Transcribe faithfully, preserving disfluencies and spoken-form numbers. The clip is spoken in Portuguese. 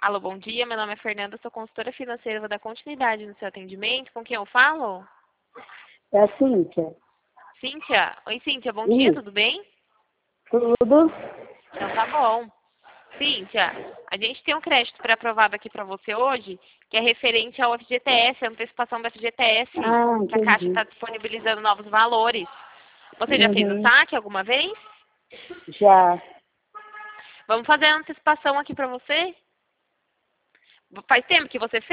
Alô, bom dia. Meu nome é Fernanda, sou consultora financeira. Vou dar continuidade no seu atendimento. Com quem eu falo? É a Cíntia. Cíntia? Oi, Cíntia. Bom dia, Isso. tudo bem? Tudo? Então tá bom. Cíntia, a gente tem um crédito pré-aprovado aqui para você hoje, que é referente ao F G T S, a antecipação do F G T S, Ah, que a Caixa entendi. está disponibilizando novos valores. Você já fez o Uhum. saque alguma vez? Já. Vamos fazer a antecipação aqui para você? Faz tempo que você fez?